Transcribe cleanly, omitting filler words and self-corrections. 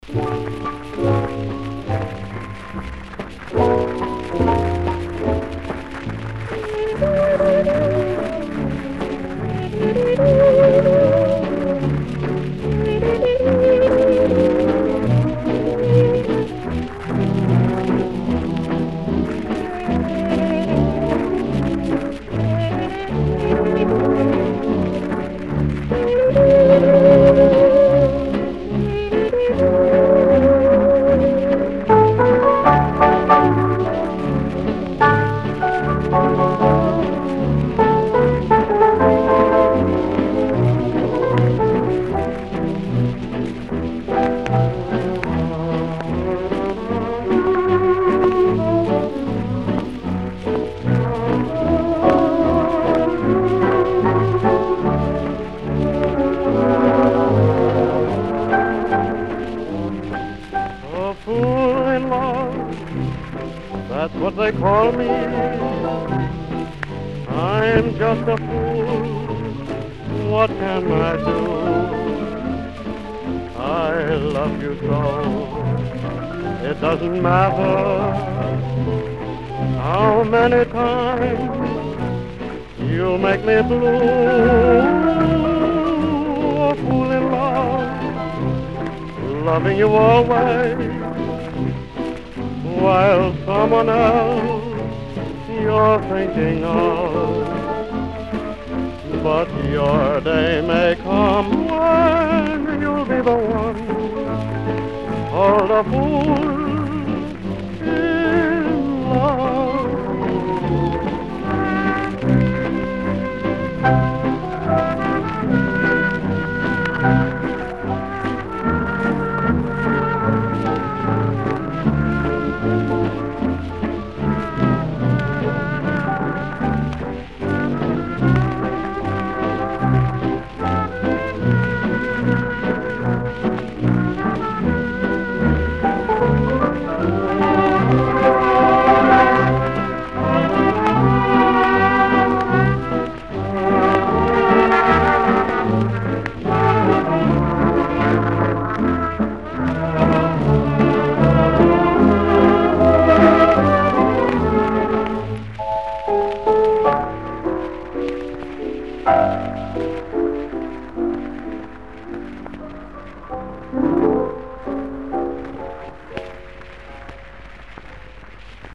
A fool in love, that's what they call me. I'm just a fool, what can I do? I love you so, it doesn't matter how many times you make me blue. A fool in love, loving you always, while someone else you're thinking of. But your day may come when you'll be the one called a fool in love.